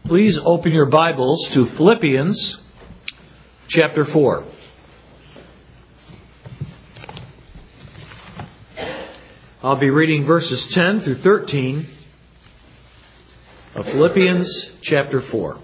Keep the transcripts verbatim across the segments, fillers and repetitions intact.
Please open your Bibles to Philippians chapter four. I'll be reading verses ten through thirteen of Philippians chapter four.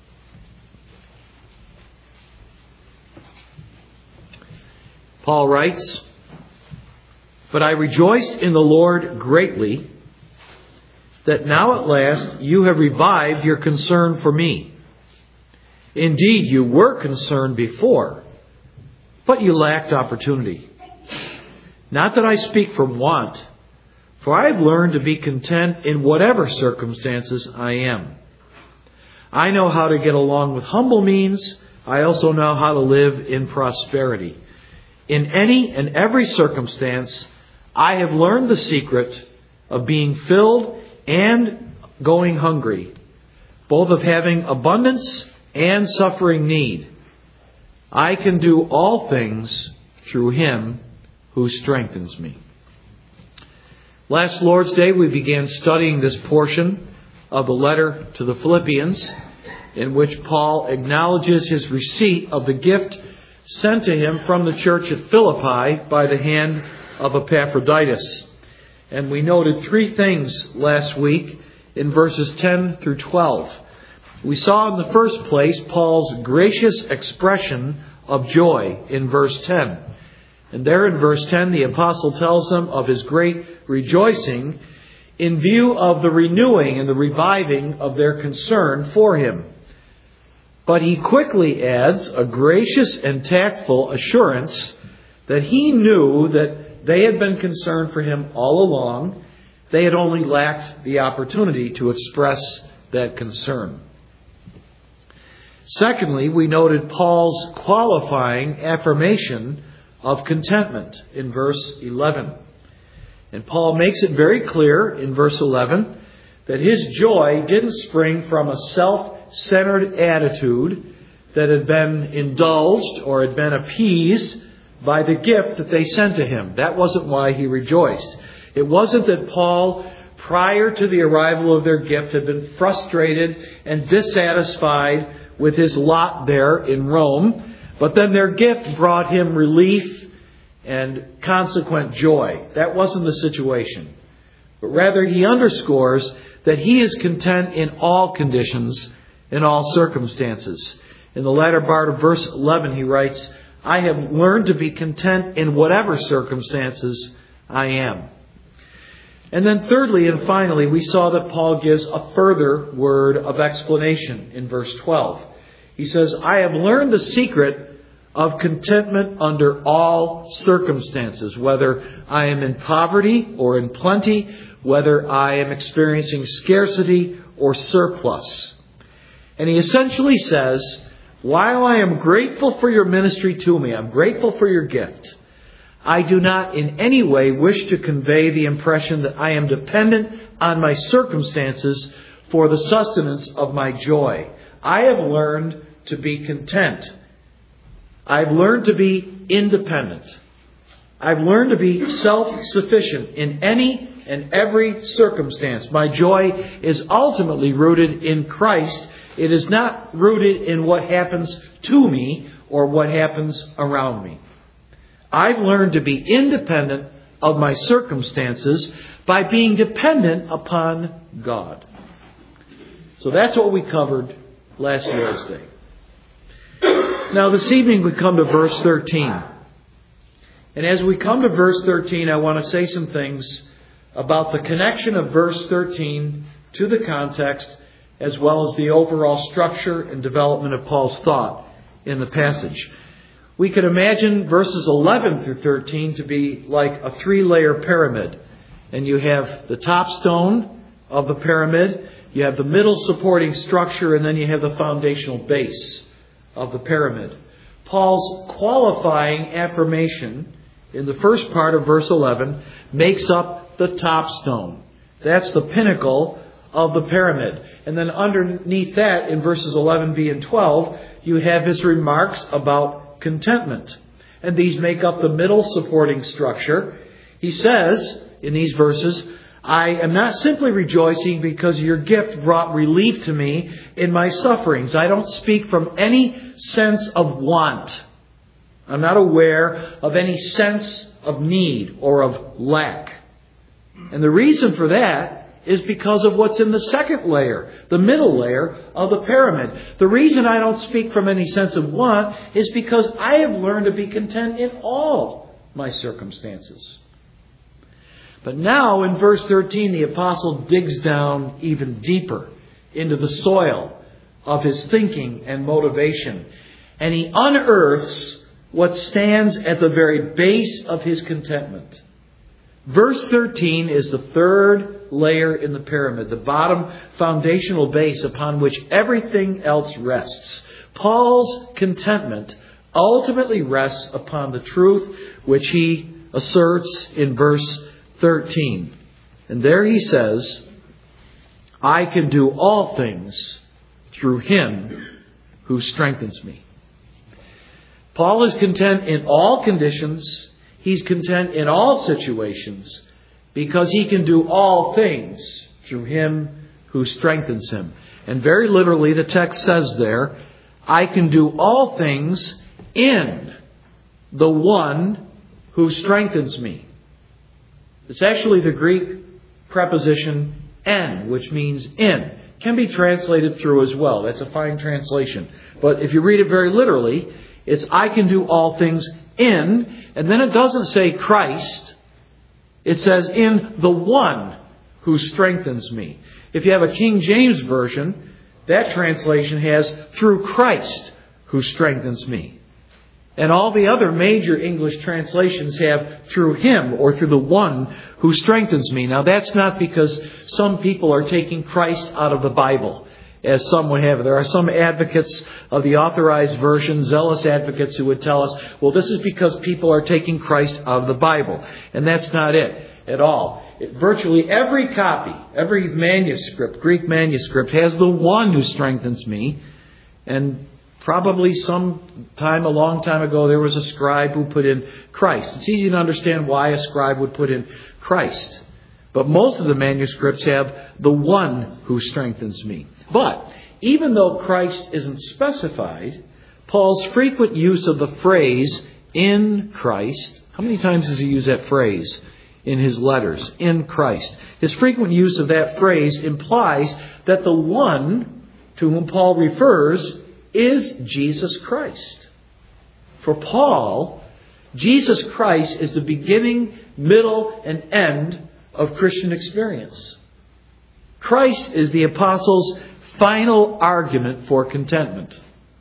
Paul writes, "But I rejoiced in the Lord greatly that now at last you have revived your concern for me. Indeed, you were concerned before, but you lacked opportunity. Not that I speak from want, for I have learned to be content in whatever circumstances I am. I know how to get along with humble means. I also know how to live in prosperity. In any and every circumstance, I have learned the secret of being filled and going hungry, both of having abundance and suffering need. I can do all things through Him who strengthens me." Last Lord's Day, we began studying this portion of the letter to the Philippians, in which Paul acknowledges his receipt of the gift sent to him from the church at Philippi by the hand of Epaphroditus. And we noted three things last week in verses ten through twelve. We saw in the first place Paul's gracious expression of joy in verse ten. And there in verse ten, the apostle tells them of his great rejoicing in view of the renewing and the reviving of their concern for him. But he quickly adds a gracious and tactful assurance that he knew that they had been concerned for him all along. They had only lacked the opportunity to express that concern. Secondly, we noted Paul's qualifying affirmation of contentment in verse eleven. And Paul makes it very clear in verse eleven that his joy didn't spring from a self-centered attitude that had been indulged or had been appeased by the gift that they sent to him. That wasn't why he rejoiced. It wasn't that Paul, prior to the arrival of their gift, had been frustrated and dissatisfied with his lot there in Rome, but then their gift brought him relief and consequent joy. That wasn't the situation. But rather, he underscores that he is content in all conditions, in all circumstances. In the latter part of verse eleven, he writes, "I have learned to be content in whatever circumstances I am." And then thirdly and finally, we saw that Paul gives a further word of explanation in verse twelve. He says, "I have learned the secret of contentment under all circumstances, whether I am in poverty or in plenty, whether I am experiencing scarcity or surplus." And he essentially says, while I am grateful for your ministry to me, I'm grateful for your gift, I do not in any way wish to convey the impression that I am dependent on my circumstances for the sustenance of my joy. I have learned to be content. I've learned to be independent. I've learned to be self-sufficient in any and every circumstance. My joy is ultimately rooted in Christ. It is not rooted in what happens to me or what happens around me. I've learned to be independent of my circumstances by being dependent upon God. So that's what we covered last Lord's Day. Now this evening we come to verse thirteen. And as we come to verse thirteen, I want to say some things about the connection of verse thirteen to the context, as well as the overall structure and development of Paul's thought in the passage. We could imagine verses eleven through thirteen to be like a three-layer pyramid. And you have the top stone of the pyramid, you have the middle supporting structure, and then you have the foundational base of the pyramid. Paul's qualifying affirmation in the first part of verse eleven makes up the top stone. That's the pinnacle of the pyramid. And then underneath that, in verses eleven b and twelve, you have his remarks about contentment. And these make up the middle supporting structure. He says in these verses, I am not simply rejoicing because your gift brought relief to me in my sufferings. I don't speak from any sense of want. I'm not aware of any sense of need or of lack. And the reason for that is because of what's in the second layer, the middle layer of the pyramid. The reason I don't speak from any sense of want is because I have learned to be content in all my circumstances. But now in verse thirteen, the apostle digs down even deeper into the soil of his thinking and motivation. And he unearths what stands at the very base of his contentment. Verse thirteen is the third layer in the pyramid, the bottom foundational base upon which everything else rests. Paul's contentment ultimately rests upon the truth which he asserts in verse thirteen. And there he says, I can do all things through him who strengthens me. Paul is content in all conditions. He's content in all situations because he can do all things through him who strengthens him. And very literally the text says there, I can do all things in the one who strengthens me. It's actually the Greek preposition en, which means in. Can be translated through as well. That's a fine translation. But if you read it very literally, it's I can do all things in, and then it doesn't say Christ. It says in the one who strengthens me. If you have a King James Version, that translation has through Christ who strengthens me. And all the other major English translations have through him or through the one who strengthens me. Now that's not because some people are taking Christ out of the Bible, as some would have. There are some advocates of the authorized version, zealous advocates, who would tell us, well, this is because people are taking Christ out of the Bible. And that's not it at all. It, virtually every copy, every manuscript, Greek manuscript, has the one who strengthens me. And probably some time, a long time ago, there was a scribe who put in Christ. It's easy to understand why a scribe would put in Christ. But most of the manuscripts have the one who strengthens me. But even though Christ isn't specified, Paul's frequent use of the phrase in Christ, how many times does he use that phrase in his letters? In Christ. His frequent use of that phrase implies that the one to whom Paul refers is Jesus Christ. For Paul, Jesus Christ is the beginning, middle, and end of Christian experience. Christ is the apostle's final argument for contentment.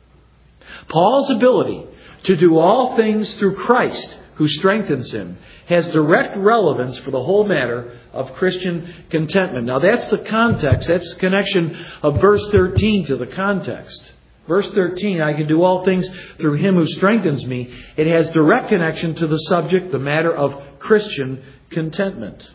Paul's ability to do all things through Christ who strengthens him has direct relevance for the whole matter of Christian contentment. Now that's the context, that's the connection of verse thirteen to the context. Verse thirteen, I can do all things through him who strengthens me. It has direct connection to the subject, the matter of Christian contentment.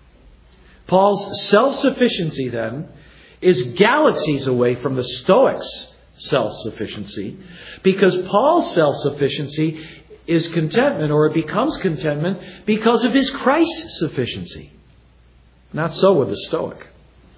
Paul's self-sufficiency, then, is galaxies away from the Stoics' self-sufficiency, because Paul's self-sufficiency is contentment, or it becomes contentment, because of his Christ-sufficiency. Not so with the Stoic.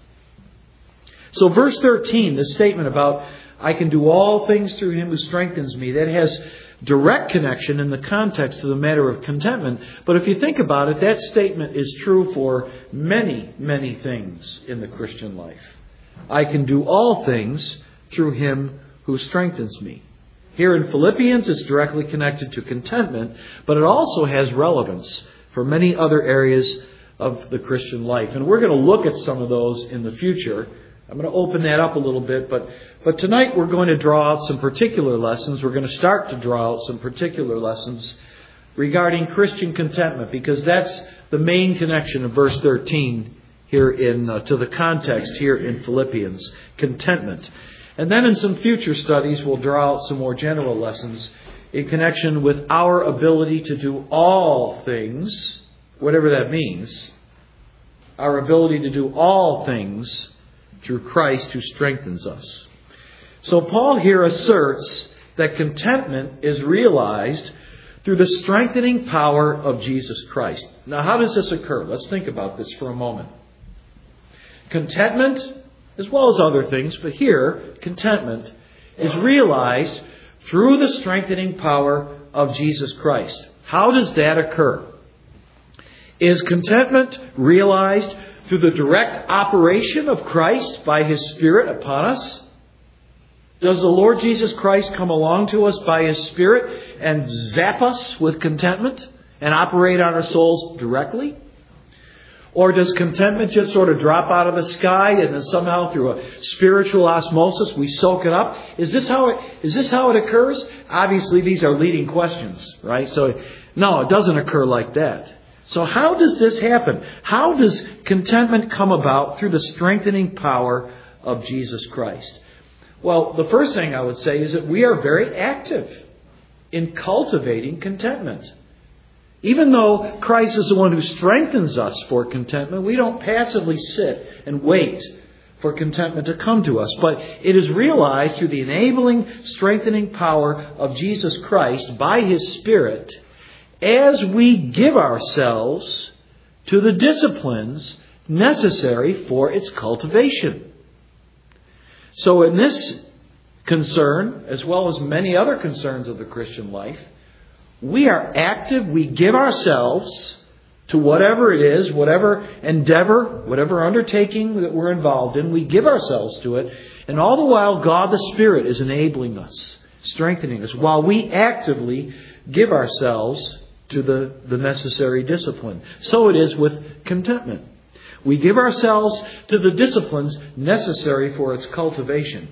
So verse thirteen, this statement about I can do all things through him who strengthens me, that has direct connection in the context of the matter of contentment. But if you think about it, that statement is true for many, many things in the Christian life. I can do all things through him who strengthens me. Here in Philippians, it's directly connected to contentment, but it also has relevance for many other areas of the Christian life. And we're going to look at some of those in the future. I'm going to open that up a little bit, but but tonight we're going to draw out some particular lessons. We're going to start to draw out some particular lessons regarding Christian contentment, because that's the main connection of verse thirteen here in uh, to the context here in Philippians, contentment. And then in some future studies we'll draw out some more general lessons in connection with our ability to do all things, whatever that means, our ability to do all things through Christ who strengthens us. So Paul here asserts that contentment is realized through the strengthening power of Jesus Christ. Now, how does this occur? Let's think about this for a moment. Contentment, as well as other things, but here, contentment is realized through the strengthening power of Jesus Christ. How does that occur? Is contentment realized through the direct operation of Christ by His Spirit upon us? Does the Lord Jesus Christ come along to us by His Spirit and zap us with contentment and operate on our souls directly? Or does contentment just sort of drop out of the sky and then somehow through a spiritual osmosis we soak it up? Is this how it, is this how it occurs? Obviously these are leading questions, right? So no, it doesn't occur like that. So how does this happen? How does contentment come about through the strengthening power of Jesus Christ? Well, the first thing I would say is that we are very active in cultivating contentment. Even though Christ is the one who strengthens us for contentment, we don't passively sit and wait for contentment to come to us. But it is realized through the enabling, strengthening power of Jesus Christ by His Spirit as we give ourselves to the disciplines necessary for its cultivation. So in this concern, as well as many other concerns of the Christian life, we are active, we give ourselves to whatever it is, whatever endeavor, whatever undertaking that we're involved in, we give ourselves to it. And all the while, God the Spirit is enabling us, strengthening us, while we actively give ourselves to the, the necessary discipline. So it is with contentment. We give ourselves to the disciplines necessary for its cultivation.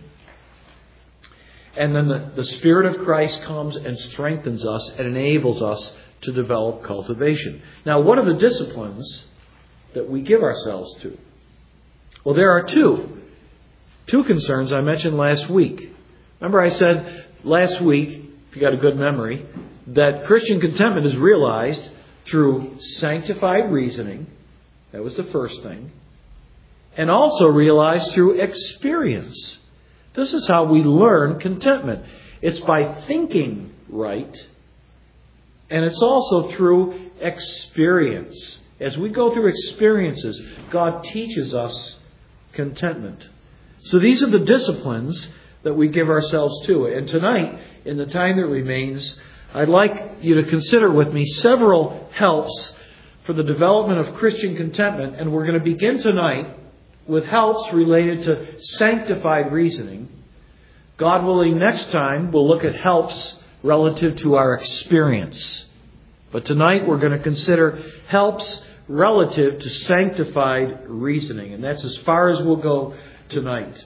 And then the, the Spirit of Christ comes and strengthens us and enables us to develop cultivation. Now, what are the disciplines that we give ourselves to? Well, there are two. Two concerns I mentioned last week. Remember I said last week, if you got a good memory, that Christian contentment is realized through sanctified reasoning. That was the first thing. And also realized through experience. This is how we learn contentment. It's by thinking right. And it's also through experience. As we go through experiences, God teaches us contentment. So these are the disciplines that we give ourselves to. And tonight, in the time that remains, I'd like you to consider with me several helps for the development of Christian contentment. And we're going to begin tonight with helps related to sanctified reasoning. God willing, next time we'll look at helps relative to our experience. But tonight we're going to consider helps relative to sanctified reasoning. And that's as far as we'll go tonight.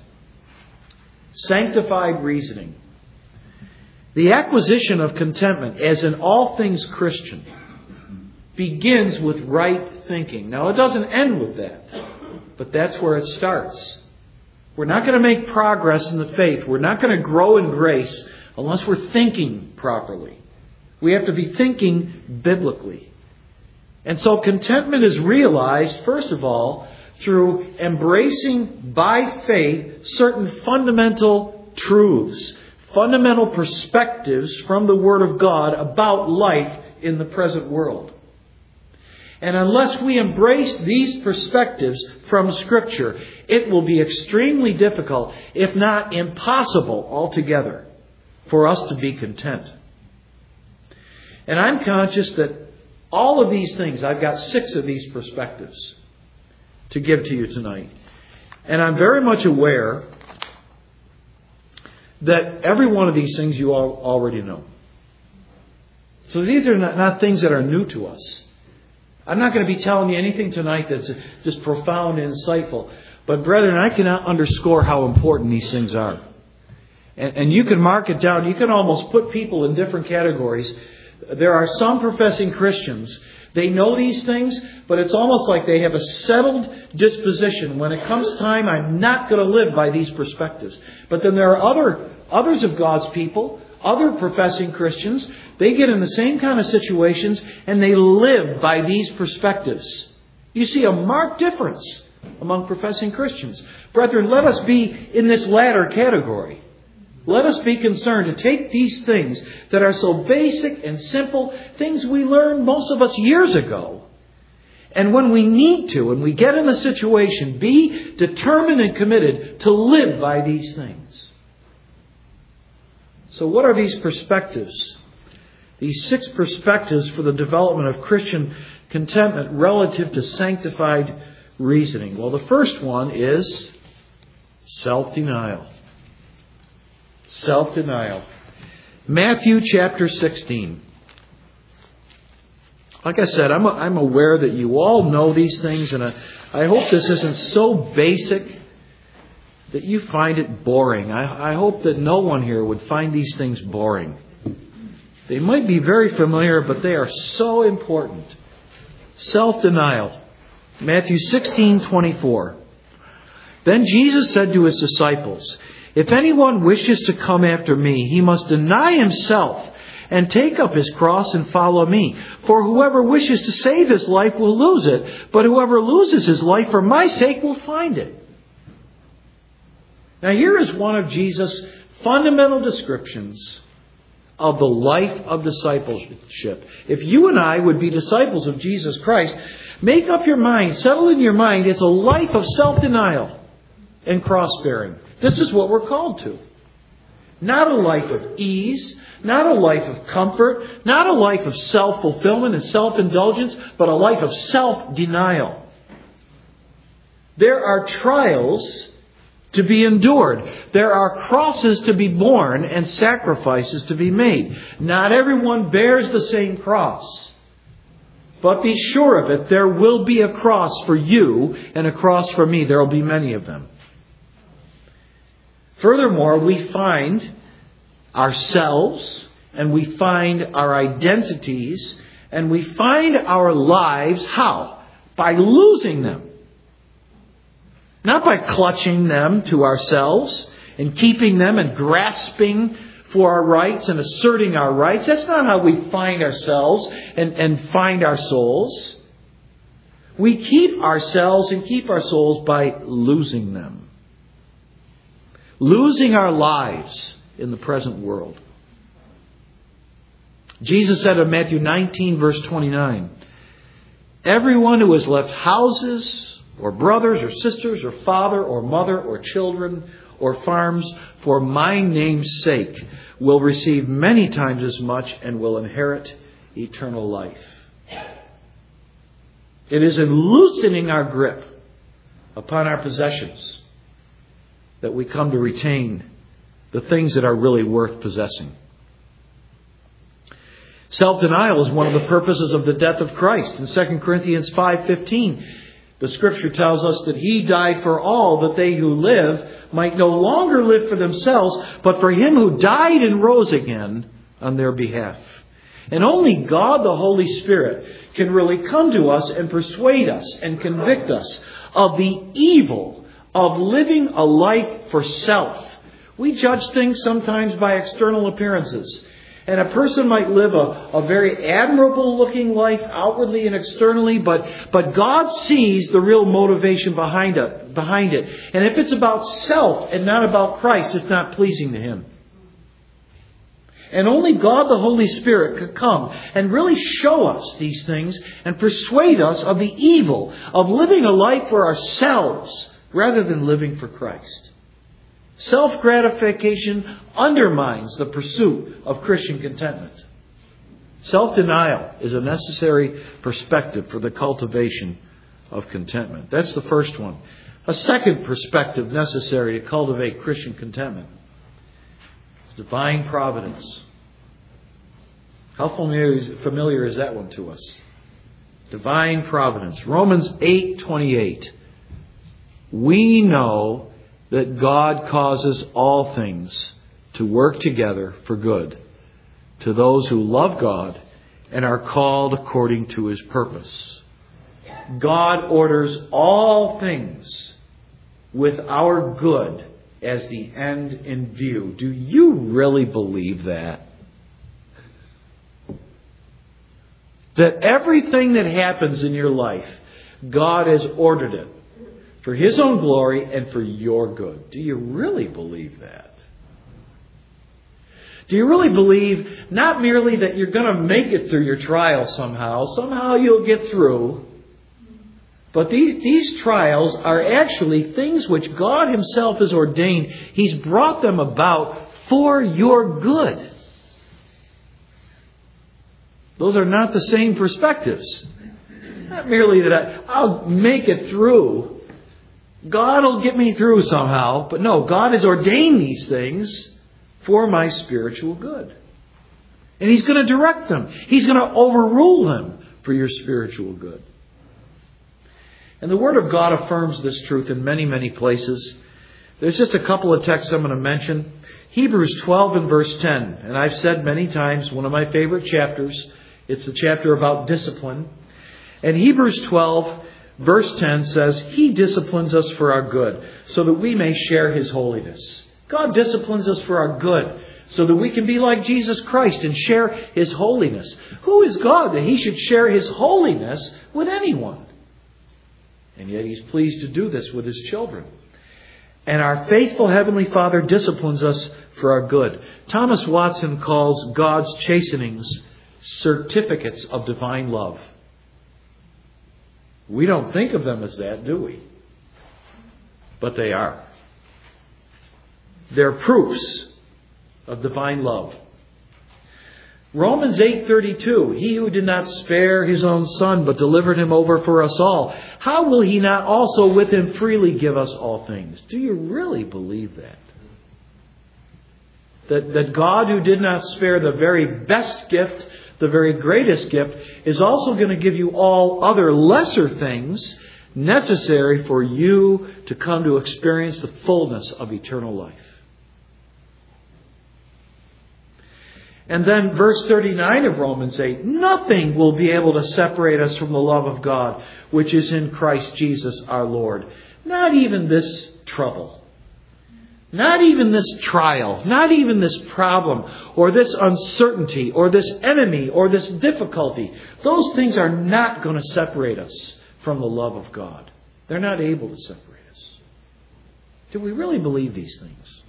Sanctified reasoning. The acquisition of contentment, as in all things Christian, begins with right thinking. Now, it doesn't end with that, but that's where it starts. We're not going to make progress in the faith. We're not going to grow in grace unless we're thinking properly. We have to be thinking biblically. And so contentment is realized, first of all, through embracing by faith certain fundamental truths, fundamental perspectives from the Word of God about life in the present world. And unless we embrace these perspectives from Scripture, it will be extremely difficult, if not impossible altogether, for us to be content. And I'm conscious that all of these things, I've got six of these perspectives to give to you tonight. And I'm very much aware that every one of these things you all already know. So these are not, not things that are new to us. I'm not going to be telling you anything tonight that's just profound and insightful. But brethren, I cannot underscore how important these things are. And, and you can mark it down. You can almost put people in different categories. There are some professing Christians. They know these things, but it's almost like they have a settled disposition. When it comes time, I'm not going to live by these perspectives. But then there are other others of God's people, other professing Christians. They get in the same kind of situations and they live by these perspectives. You see a marked difference among professing Christians. Brethren, let us be in this latter category. Let us be concerned to take these things that are so basic and simple, things we learned most of us years ago, And when we need to, and we get in a situation, be determined and committed to live by these things. So what are these perspectives? These six perspectives for the development of Christian contentment relative to sanctified reasoning. Well, the first one is self-denial. Self-denial. Matthew chapter sixteen. Like I said, I'm, I'm aware that you all know these things, and I, I hope this isn't so basic that you find it boring. I, I hope that no one here would find these things boring. They might be very familiar, but they are so important. Self-denial. Matthew sixteen twenty-four. Then Jesus said to his disciples, "If anyone wishes to come after me, he must deny himself and take up his cross and follow me. For whoever wishes to save his life will lose it, but whoever loses his life for my sake will find it." Now here is one of Jesus' fundamental descriptions of the life of discipleship. If you and I would be disciples of Jesus Christ, make up your mind, settle in your mind, it's a life of self-denial and cross-bearing. This is what we're called to. Not a life of ease, not a life of comfort, not a life of self-fulfillment and self-indulgence, but a life of self-denial. There are trials to be endured. There are crosses to be borne and sacrifices to be made. Not everyone bears the same cross. But be sure of it, there will be a cross for you and a cross for me. There will be many of them. Furthermore, we find ourselves and we find our identities and we find our lives, how? By losing them. Not by clutching them to ourselves and keeping them and grasping for our rights and asserting our rights. That's not how we find ourselves and, and find our souls. We keep ourselves and keep our souls by losing them. Losing our lives in the present world. Jesus said in Matthew nineteen, verse twenty-nine, "Everyone who has left houses or brothers or sisters or father or mother or children or farms for my name's sake will receive many times as much and will inherit eternal life." It is in loosening our grip upon our possessions that we come to retain the things that are really worth possessing. Self-denial is one of the purposes of the death of Christ. In Second Corinthians five fifteen, the Scripture tells us that He died for all, that they who live might no longer live for themselves, but for Him who died and rose again on their behalf. And only God, the Holy Spirit, can really come to us and persuade us and convict us of the evil of living a life for self. We judge things sometimes by external appearances. And a person might live a, a very admirable looking life outwardly and externally, but, but God sees the real motivation behind it, behind it. And if it's about self and not about Christ, it's not pleasing to Him. And only God the Holy Spirit could come and really show us these things and persuade us of the evil of living a life for ourselves rather than living for Christ. Self-gratification undermines the pursuit of Christian contentment. Self-denial is a necessary perspective for the cultivation of contentment. That's the first one. A second perspective necessary to cultivate Christian contentment is divine providence. How familiar, familiar is that one to us? Divine providence. Romans eight twenty-eight. We know that God causes all things to work together for good to those who love God and are called according to His purpose. God orders all things with our good as the end in view. Do you really believe that? That everything that happens in your life, God has ordered it for His own glory and for your good. Do you really believe that? Do you really believe not merely that you're going to make it through your trial somehow, somehow you'll get through, But these, these trials are actually things which God Himself has ordained. He's brought them about for your good. Those are not the same perspectives. Not merely that I, I'll make it through. God will get me through somehow. But no, God has ordained these things for my spiritual good. And He's going to direct them. He's going to overrule them for your spiritual good. And the Word of God affirms this truth in many, many places. There's just a couple of texts I'm going to mention. Hebrews twelve and verse ten. And I've said many times, one of my favorite chapters. It's the chapter about discipline. And Hebrews twelve verse ten says, He disciplines us for our good, so that we may share His holiness. God disciplines us for our good, so that we can be like Jesus Christ and share His holiness. Who is God that He should share His holiness with anyone? And yet He's pleased to do this with His children. And our faithful Heavenly Father disciplines us for our good. Thomas Watson calls God's chastenings certificates of divine love. We don't think of them as that, do we? But they are. They're proofs of divine love. Romans eight thirty-two, He who did not spare His own Son, but delivered Him over for us all, how will He not also with Him freely give us all things? Do you really believe that? That, that God who did not spare the very best gift, the very greatest gift, is also going to give you all other lesser things necessary for you to come to experience the fullness of eternal life. And then verse thirty-nine of Romans eight, nothing will be able to separate us from the love of God, which is in Christ Jesus our Lord. Not even this trouble. Not even this trial. Not even this problem, or this uncertainty, or this enemy, or this difficulty. Those things are not going to separate us from the love of God. They're not able to separate us. Do we really believe these things?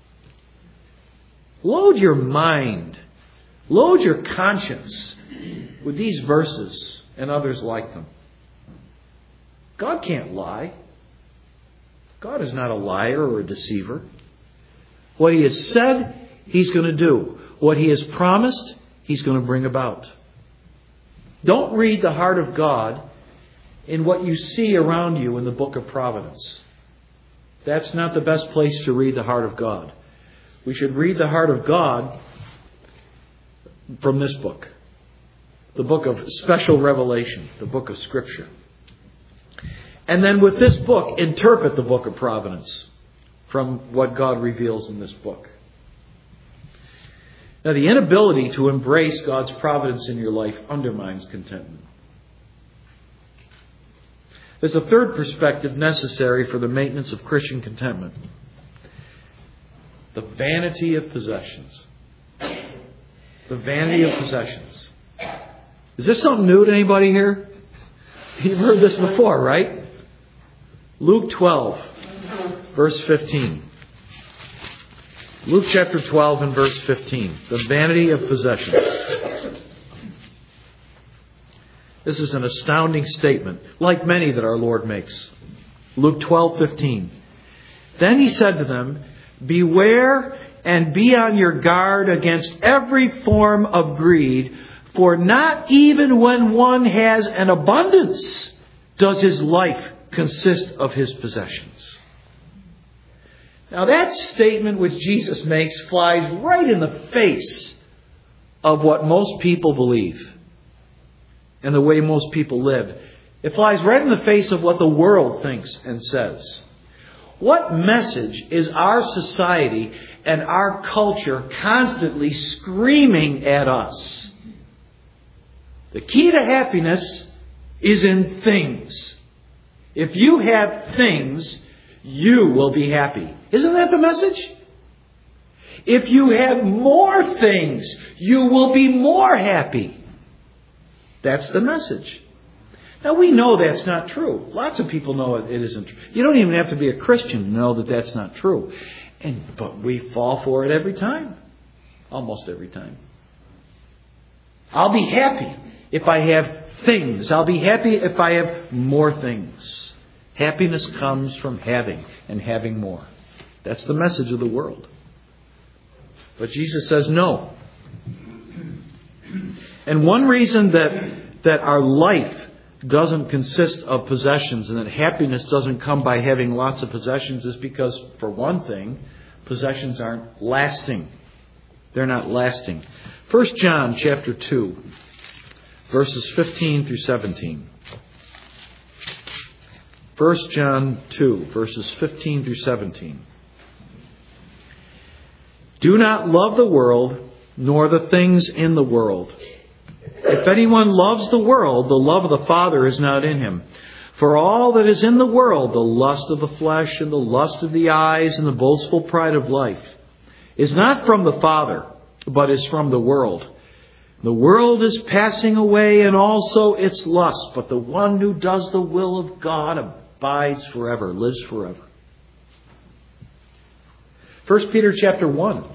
Load your mind. Load your conscience with these verses and others like them. God can't lie. God is not a liar or a deceiver. What He has said, He's going to do. What He has promised, He's going to bring about. Don't read the heart of God in what you see around you in the book of Providence. That's not the best place to read the heart of God. We should read the heart of God from this book. The book of special revelation. The book of Scripture. And then with this book, interpret the book of Providence from what God reveals in this book. Now, the inability to embrace God's providence in your life undermines contentment. There's a third perspective necessary for the maintenance of Christian contentment. The vanity of possessions. The vanity of possessions. Is this something new to anybody here? You've heard this before, right? Luke twelve, verse fifteen. Luke chapter twelve and verse fifteen. The vanity of possessions. This is an astounding statement, like many that our Lord makes. Luke twelve fifteen. Then He said to them, beware and be on your guard against every form of greed, for not even when one has an abundance does his life consist of his possessions. Now that statement which Jesus makes flies right in the face of what most people believe and the way most people live. It flies right in the face of what the world thinks and says. What message is our society and our culture constantly screaming at us? The key to happiness is in things. If you have things, you will be happy. Isn't that the message? If you have more things, you will be more happy. That's the message. Now, we know that's not true. Lots of people know it isn't true. You don't even have to be a Christian to know that that's not true. And but we fall for it every time. Almost every time. I'll be happy if I have things. I'll be happy if I have more things. Happiness comes from having and having more. That's the message of the world. But Jesus says no. And one reason that, that our life doesn't consist of possessions and that happiness doesn't come by having lots of possessions is because, for one thing, possessions aren't lasting. They're not lasting. First John chapter two, verses fifteen through seventeen. First John two, verses fifteen through seventeen. Do not love the world, nor the things in the world. If anyone loves the world, the love of the Father is not in him. For all that is in the world, the lust of the flesh and the lust of the eyes and the boastful pride of life, is not from the Father, but is from the world. The world is passing away and also its lust, but the one who does the will of God abides forever, lives forever. First Peter chapter one.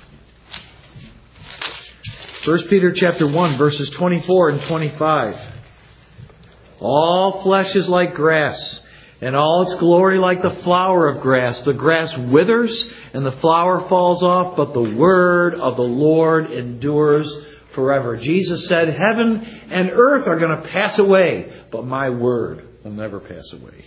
First Peter chapter one, verses twenty-four and twenty-five. All flesh is like grass, and all its glory like the flower of grass. The grass withers, and the flower falls off, but the word of the Lord endures forever. Jesus said, heaven and earth are going to pass away, but my word will never pass away.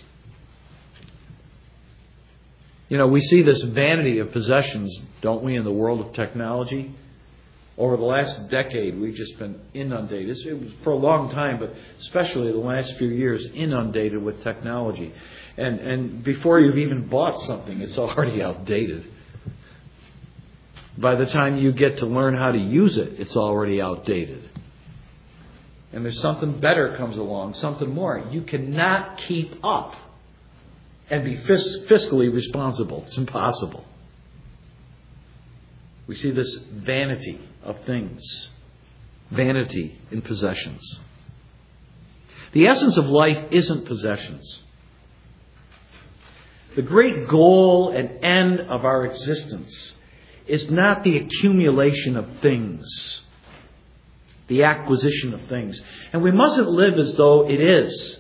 You know, we see this vanity of possessions, don't we, in the world of technology? Over the last decade, we've just been inundated. It was for a long time, but especially the last few years, inundated with technology. And and before you've even bought something, it's already outdated. By the time you get to learn how to use it, it's already outdated. And there's something better comes along, something more. You cannot keep up and be fis- fiscally responsible. It's impossible. We see this vanity of things. Vanity in possessions. The essence of life isn't possessions. The great goal and end of our existence is not the accumulation of things, the acquisition of things. And we mustn't live as though it is.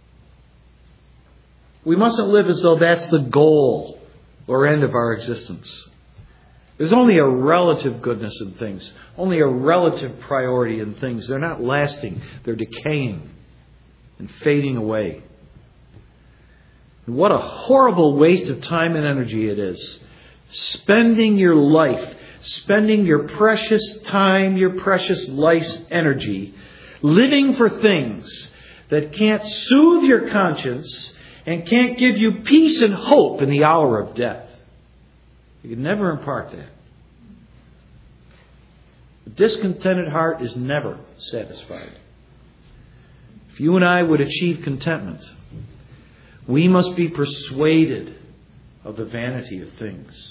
We mustn't live as though that's the goal or end of our existence. There's only a relative goodness in things, only a relative priority in things. They're not lasting, they're decaying and fading away. And what a horrible waste of time and energy it is. Spending your life, spending your precious time, your precious life's energy, living for things that can't soothe your conscience and can't give you peace and hope in the hour of death. You can never impart that. A discontented heart is never satisfied. If you and I would achieve contentment, we must be persuaded of the vanity of things.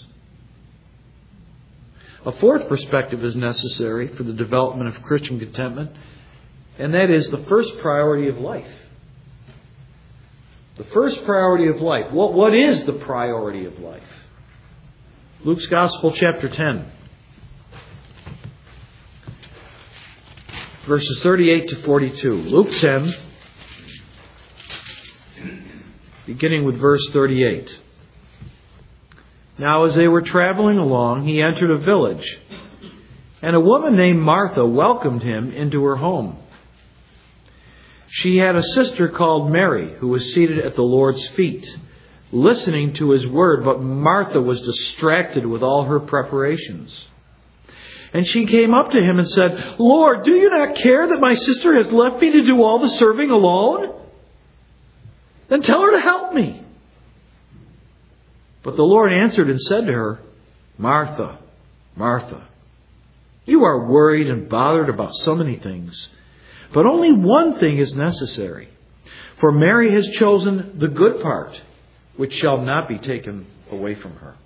A fourth perspective is necessary for the development of Christian contentment, and that is the first priority of life. The first priority of life. What, what is the priority of life? Luke's Gospel, chapter ten. Verses thirty-eight to forty-two. Luke ten, beginning with verse thirty-eight. Now as they were traveling along, he entered a village, and a woman named Martha welcomed him into her home. She had a sister called Mary, who was seated at the Lord's feet, listening to his word, but Martha was distracted with all her preparations. And she came up to him and said, Lord, do you not care that my sister has left me to do all the serving alone? Then tell her to help me. But the Lord answered and said to her, Martha, Martha, you are worried and bothered about so many things, but only one thing is necessary. For Mary has chosen the good part, which shall not be taken away from her.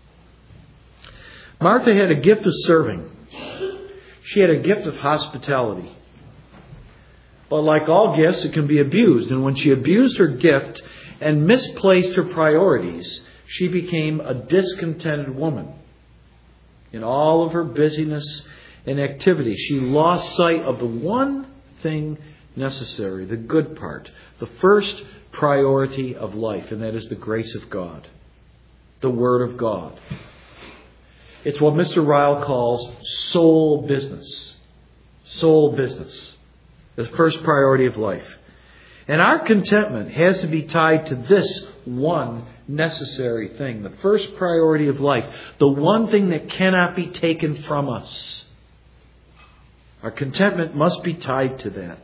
Martha had a gift of serving. She had a gift of hospitality. But like all gifts, it can be abused. And when she abused her gift and misplaced her priorities, she became a discontented woman. In all of her busyness and activity, she lost sight of the one thing necessary, the good part, the first priority of life, and that is the grace of God, the Word of God. It's what Mister Ryle calls soul business. Soul business. The first priority of life. And our contentment has to be tied to this one necessary thing. The first priority of life. The one thing that cannot be taken from us. Our contentment must be tied to that.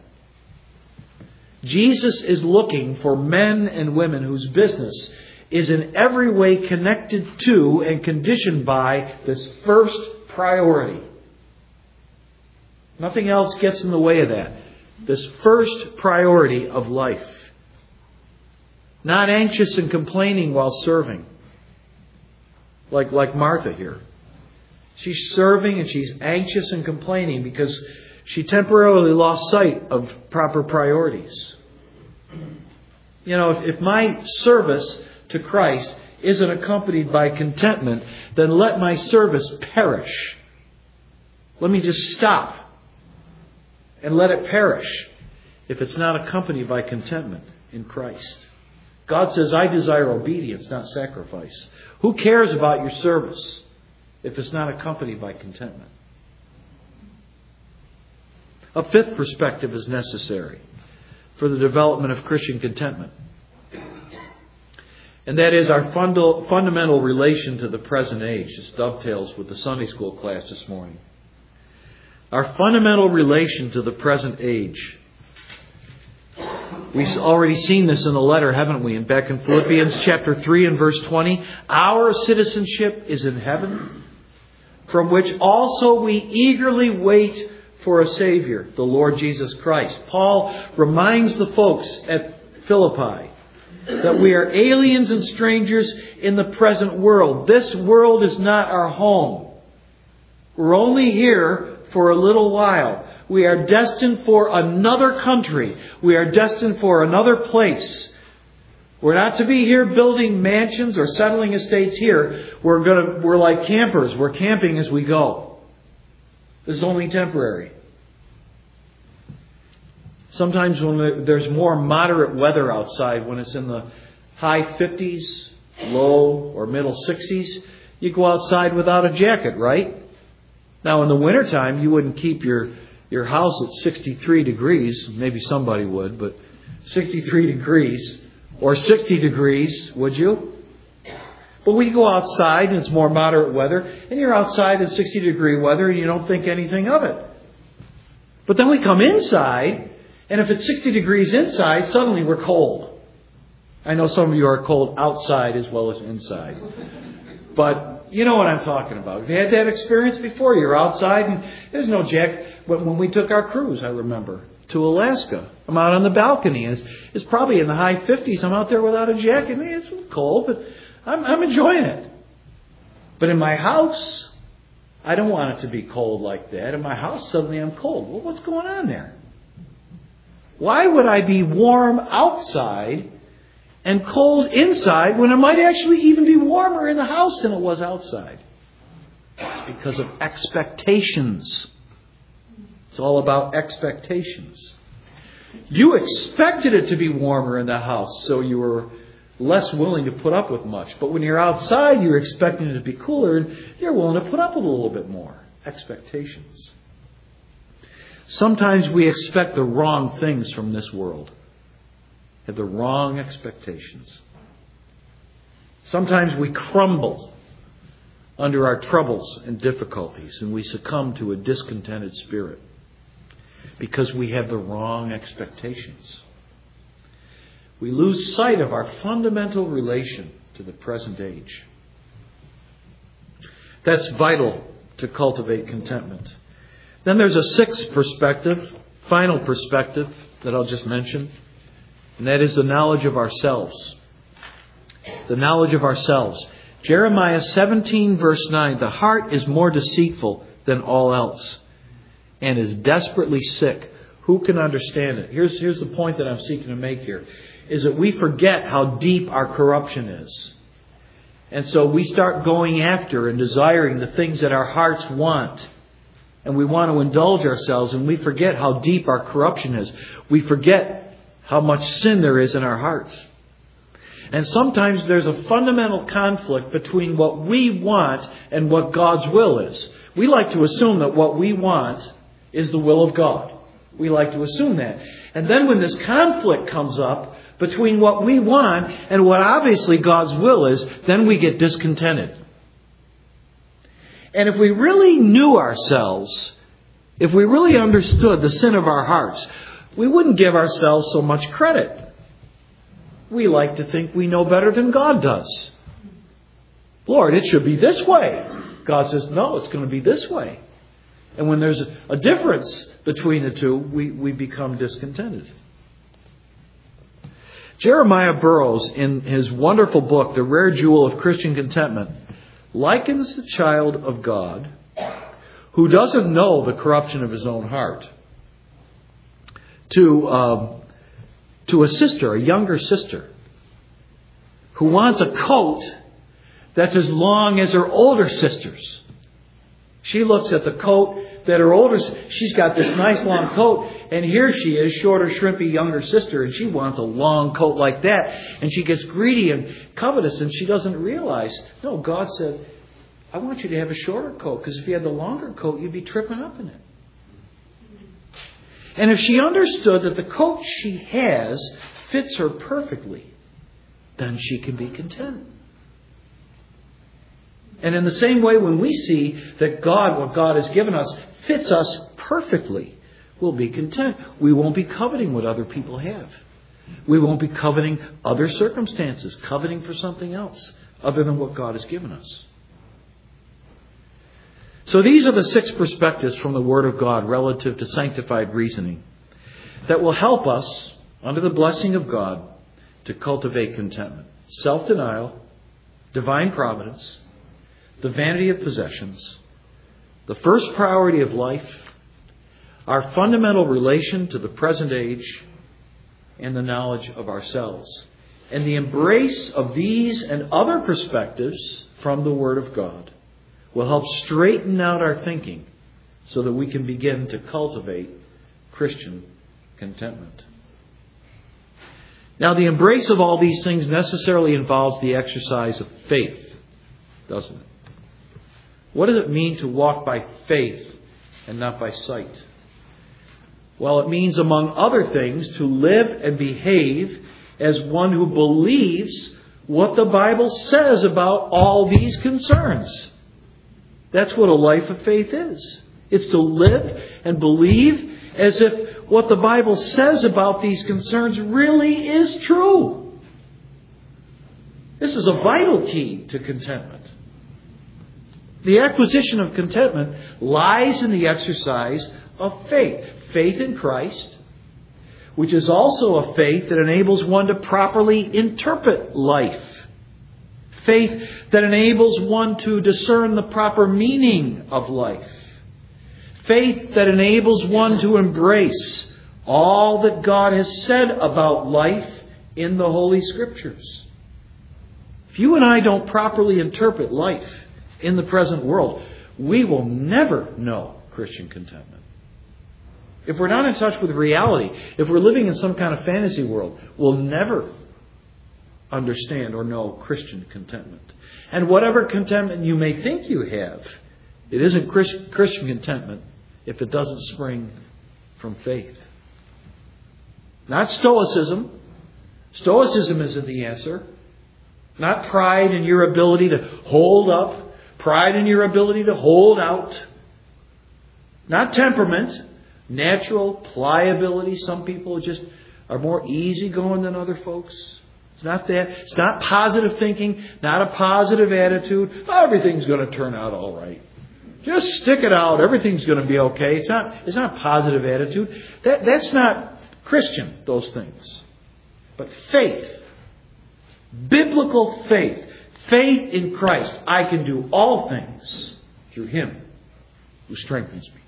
Jesus is looking for men and women whose business is in every way connected to and conditioned by this first priority. Nothing else gets in the way of that. This first priority of life. Not anxious and complaining while serving. Like, like Martha here. She's serving and she's anxious and complaining because she temporarily lost sight of proper priorities. You know, if, if my service to Christ isn't accompanied by contentment, then let my service perish. Let me just stop and let it perish if it's not accompanied by contentment in Christ. God says, I desire obedience, not sacrifice. Who cares about your service if it's not accompanied by contentment? A fifth perspective is necessary for the development of Christian contentment. And that is our funda- fundamental relation to the present age. This dovetails with the Sunday school class this morning. Our fundamental relation to the present age. We've already seen this in the letter, haven't we? And back in Philippians chapter three and verse twenty. Our citizenship is in heaven, from which also we eagerly wait for a Savior, the Lord Jesus Christ. Paul reminds the folks at Philippi that we are aliens and strangers in the present world. This world is not our home. We're only here for a little while. We are destined for another country. We are destined for another place. We're not to be here building mansions or settling estates here. We're gonna, we're like campers. We're camping as we go. This is only temporary. Sometimes when there's more moderate weather outside, when it's in the high fifties, low or middle sixties, you go outside without a jacket, right? Now in the wintertime, you wouldn't keep your, your house at sixty-three degrees. Maybe somebody would, but sixty-three degrees or sixty degrees, would you? But we go outside and it's more moderate weather, and you're outside in sixty degree weather and you don't think anything of it. But then we come inside, and if it's sixty degrees inside, suddenly we're cold. I know some of you are cold outside as well as inside. But you know what I'm talking about. Have you had that experience before? You're outside and there's no jacket. But when we took our cruise, I remember, to Alaska, I'm out on the balcony. And it's, it's probably in the high fifties. I'm out there without a jacket. I mean, it's cold, but I'm, I'm enjoying it. But in my house, I don't want it to be cold like that. In my house, suddenly I'm cold. Well, what's going on there? Why would I be warm outside and cold inside when it might actually even be warmer in the house than it was outside? It's because of expectations. It's all about expectations. You expected it to be warmer in the house, so you were less willing to put up with much. But when you're outside, you're expecting it to be cooler, and you're willing to put up with a little bit more. Expectations. Sometimes we expect the wrong things from this world. Have the wrong expectations. Sometimes we crumble under our troubles and difficulties, and we succumb to a discontented spirit because we have the wrong expectations. We lose sight of our fundamental relation to the present age. That's vital to cultivate contentment. Then there's a sixth perspective, final perspective that I'll just mention, and that is the knowledge of ourselves. The knowledge of ourselves. Jeremiah seventeen verse nine, the heart is more deceitful than all else and is desperately sick. Who can understand it? Here's, here's the point that I'm seeking to make here, is that we forget how deep our corruption is. And so we start going after and desiring the things that our hearts want And we want to indulge ourselves, and we forget how deep our corruption is. We forget how much sin there is in our hearts. And sometimes there's a fundamental conflict between what we want and what God's will is. We like to assume that what we want is the will of God. We like to assume that. And then when this conflict comes up between what we want and what obviously God's will is, then we get discontented. And if we really knew ourselves, if we really understood the sin of our hearts, we wouldn't give ourselves so much credit. We like to think we know better than God does. Lord, it should be this way. God says, no, it's going to be this way. And when there's a difference between the two, we, we become discontented. Jeremiah Burroughs, in his wonderful book, The Rare Jewel of Christian Contentment, likens the child of God who doesn't know the corruption of his own heart to, uh, to a sister, a younger sister, who wants a coat that's as long as her older sister's. She looks at the coat that her older, she's got this nice long coat, and here she is, shorter, shrimpy, younger sister, and she wants a long coat like that. And she gets greedy and covetous, and she doesn't realize, no, God said, I want you to have a shorter coat, because if you had the longer coat, you'd be tripping up in it. And if she understood that the coat she has fits her perfectly, then she can be content. And in the same way, when we see that God, what God has given us, fits us perfectly, we'll be content. We won't be coveting what other people have. We won't be coveting other circumstances, coveting for something else other than what God has given us. So these are the six perspectives from the Word of God relative to sanctified reasoning that will help us, under the blessing of God, to cultivate contentment. Self-denial, divine providence, the vanity of possessions, the first priority of life, our fundamental relation to the present age, and the knowledge of ourselves. And the embrace of these and other perspectives from the Word of God will help straighten out our thinking so that we can begin to cultivate Christian contentment. Now, the embrace of all these things necessarily involves the exercise of faith, doesn't it? What does it mean to walk by faith and not by sight? Well, it means, among other things, to live and behave as one who believes what the Bible says about all these concerns. That's what a life of faith is. It's to live and believe as if what the Bible says about these concerns really is true. This is a vital key to contentment. The acquisition of contentment lies in the exercise of faith. Faith in Christ, which is also a faith that enables one to properly interpret life. Faith that enables one to discern the proper meaning of life. Faith that enables one to embrace all that God has said about life in the Holy Scriptures. If you and I don't properly interpret life in the present world, we will never know Christian contentment. If we're not in touch with reality, if we're living in some kind of fantasy world, we'll never understand or know Christian contentment. And whatever contentment you may think you have, it isn't Christian contentment if it doesn't spring from faith. Not Stoicism. Stoicism isn't the answer. Not pride in your ability to hold up. Pride in your ability to hold out. Not temperament. Natural pliability. Some people just are more easygoing than other folks. It's not that. It's not positive thinking. Not a positive attitude. Oh, everything's going to turn out all right. Just stick it out. Everything's going to be okay. It's not. It's not a positive attitude. That that's not Christian. Those things. But faith, biblical faith, faith in Christ. I can do all things through Him who strengthens me.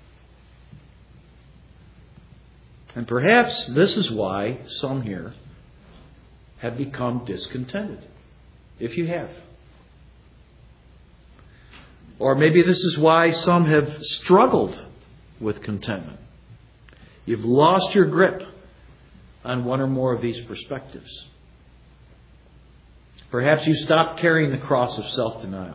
And perhaps this is why some here have become discontented. If you have. Or maybe this is why some have struggled with contentment. You've lost your grip on one or more of these perspectives. Perhaps you stopped carrying the cross of self-denial.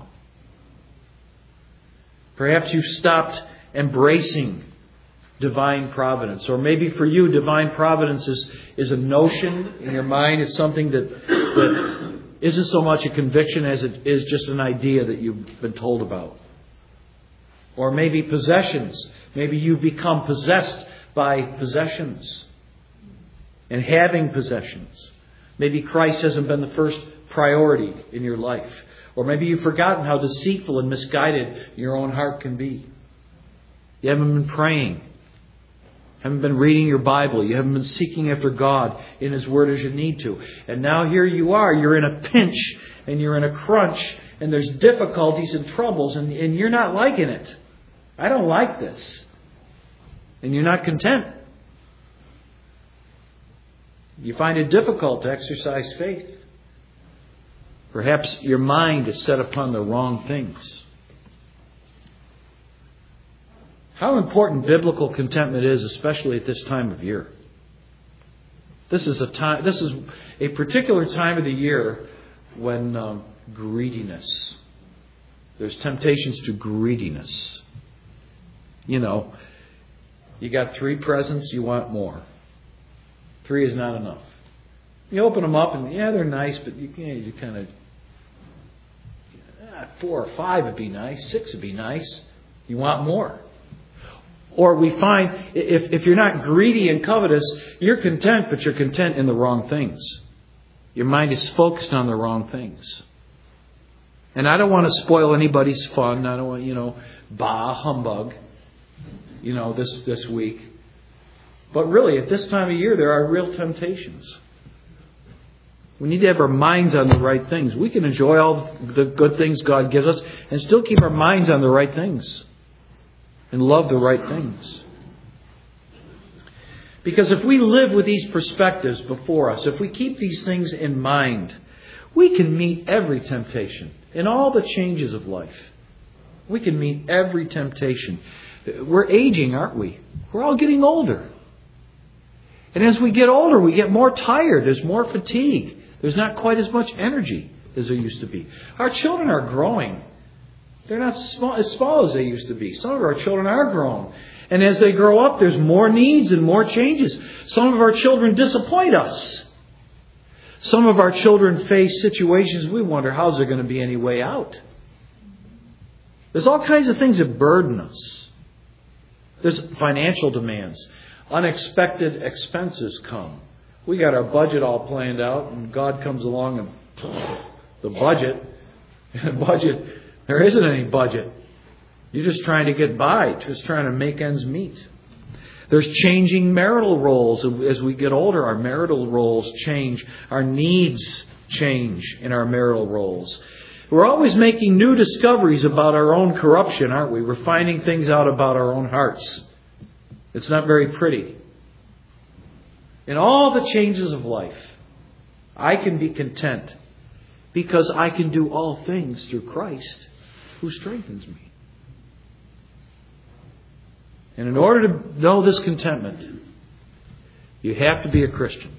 Perhaps you've stopped embracing divine providence. Or maybe for you, divine providence is, is a notion in your mind. It's something that, that isn't so much a conviction as it is just an idea that you've been told about. Or maybe possessions. Maybe you've become possessed by possessions and having possessions. Maybe Christ hasn't been the first priority in your life. Or maybe you've forgotten how deceitful and misguided your own heart can be. You haven't been praying. Haven't been reading your Bible. You haven't been seeking after God in His Word as you need to. And now here you are. You're in a pinch and you're in a crunch and there's difficulties and troubles and, and you're not liking it. I don't like this. And you're not content. You find it difficult to exercise faith. Perhaps your mind is set upon the wrong things. How important biblical contentment is, especially at this time of year. This is a time. This is a particular time of the year when um, greediness. There's temptations to greediness. You know, you got three presents, you want more. Three is not enough. You open them up and yeah, they're nice, but you can't. You kind of ah, four or five would be nice. Six would be nice. You want more. Or we find if, if you're not greedy and covetous, you're content, but you're content in the wrong things. Your mind is focused on the wrong things. And I don't want to spoil anybody's fun. I don't want, you know, bah, humbug, you know, this, this week. But really, at this time of year, there are real temptations. We need to have our minds on the right things. We can enjoy all the good things God gives us and still keep our minds on the right things. And love the right things. Because if we live with these perspectives before us, if we keep these things in mind, we can meet every temptation in all the changes of life. We can meet every temptation. We're aging, aren't we? We're all getting older. And as we get older, we get more tired. There's more fatigue. There's not quite as much energy as there used to be. Our children are growing. They're not small, as small as they used to be. Some of our children are grown. And as they grow up, there's more needs and more changes. Some of our children disappoint us. Some of our children face situations we wonder, how's there going to be any way out? There's all kinds of things that burden us. There's financial demands. Unexpected expenses come. We got our budget all planned out, and God comes along and the budget, the budget. There isn't any budget. You're just trying to get by, just trying to make ends meet. There's changing marital roles. As we get older, our marital roles change. Our needs change in our marital roles. We're always making new discoveries about our own corruption, aren't we? We're finding things out about our own hearts. It's not very pretty. In all the changes of life, I can be content because I can do all things through Christ who strengthens me. And in order to know this contentment, you have to be a Christian.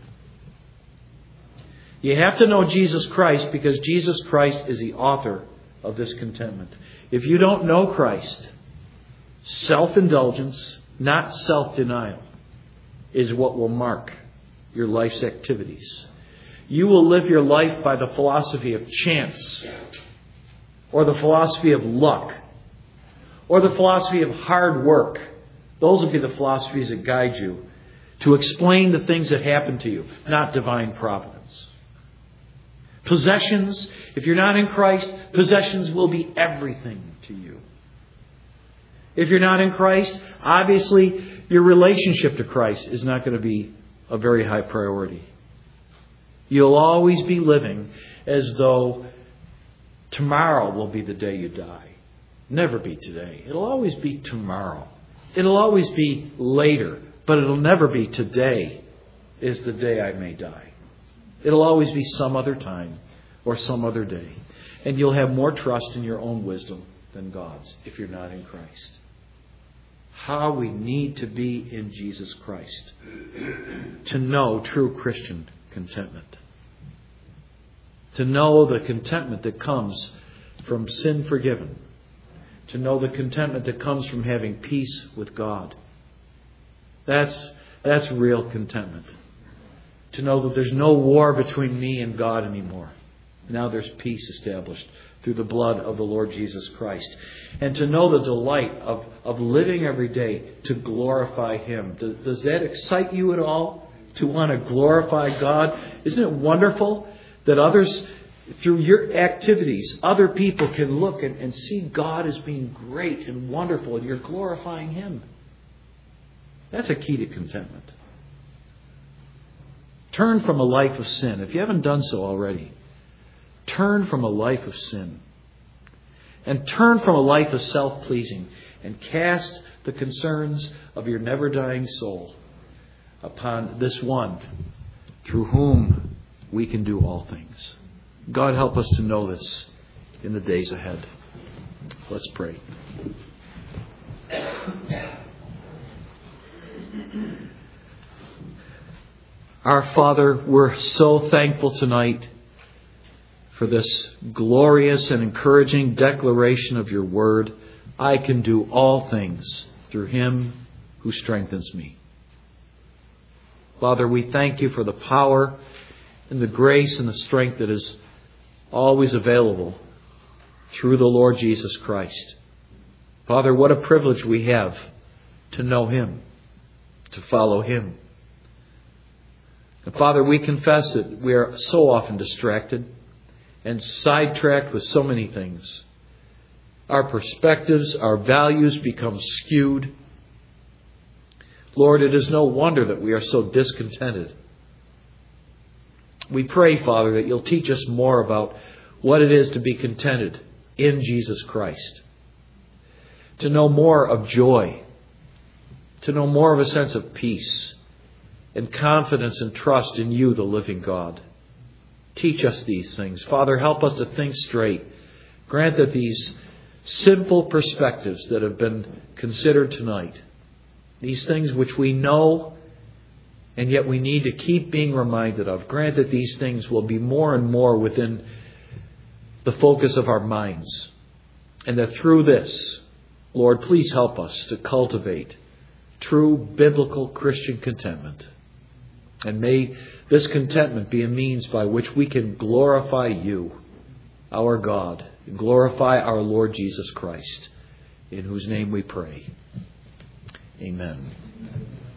You have to know Jesus Christ because Jesus Christ is the author of this contentment. If you don't know Christ, self-indulgence, not self-denial, is what will mark your life's activities. You will live your life by the philosophy of chance, or the philosophy of luck, or the philosophy of hard work. Those will be the philosophies that guide you to explain the things that happen to you, not divine providence. Possessions, if you're not in Christ, possessions will be everything to you. If you're not in Christ, obviously your relationship to Christ is not going to be a very high priority. You'll always be living as though tomorrow will be the day you die. Never be today. It'll always be tomorrow. It'll always be later, but it'll never be today is the day I may die. It'll always be some other time or some other day. And you'll have more trust in your own wisdom than God's if you're not in Christ. how we need to be in Jesus Christ to know true Christian contentment. To know the contentment that comes from sin forgiven. To know the contentment that comes from having peace with God. That's, that's real contentment. To know that there's no war between me and God anymore. Now there's peace established through the blood of the Lord Jesus Christ. And to know the delight of, of living every day to glorify Him. Does, does that excite you at all? To want to glorify God? Isn't it wonderful that others, through your activities, other people can look and, and see God as being great and wonderful, and you're glorifying Him? That's a key to contentment. Turn from a life of sin. If you haven't done so already, turn from a life of sin. And turn from a life of self-pleasing. And cast the concerns of your never-dying soul upon this one through whom we can do all things. God, help us to know this in the days ahead. Let's pray. Our Father, we're so thankful tonight for this glorious and encouraging declaration of your word. I can do all things through Him who strengthens me. Father, we thank you for the power and the grace and the strength that is always available through the Lord Jesus Christ. Father, what a privilege we have to know Him, to follow Him. And Father, we confess that we are so often distracted and sidetracked with so many things. Our perspectives, our values become skewed. Lord, it is no wonder that we are so discontented. We pray, Father, that you'll teach us more about what it is to be contented in Jesus Christ. To know more of joy. To know more of a sense of peace and confidence and trust in you, the living God. Teach us these things. Father, help us to think straight. Grant that these simple perspectives that have been considered tonight, these things which we know and yet we need to keep being reminded of, grant that these things will be more and more within the focus of our minds. And that through this, Lord, please help us to cultivate true biblical Christian contentment. And may this contentment be a means by which we can glorify you, our God, and glorify our Lord Jesus Christ, in whose name we pray. Amen.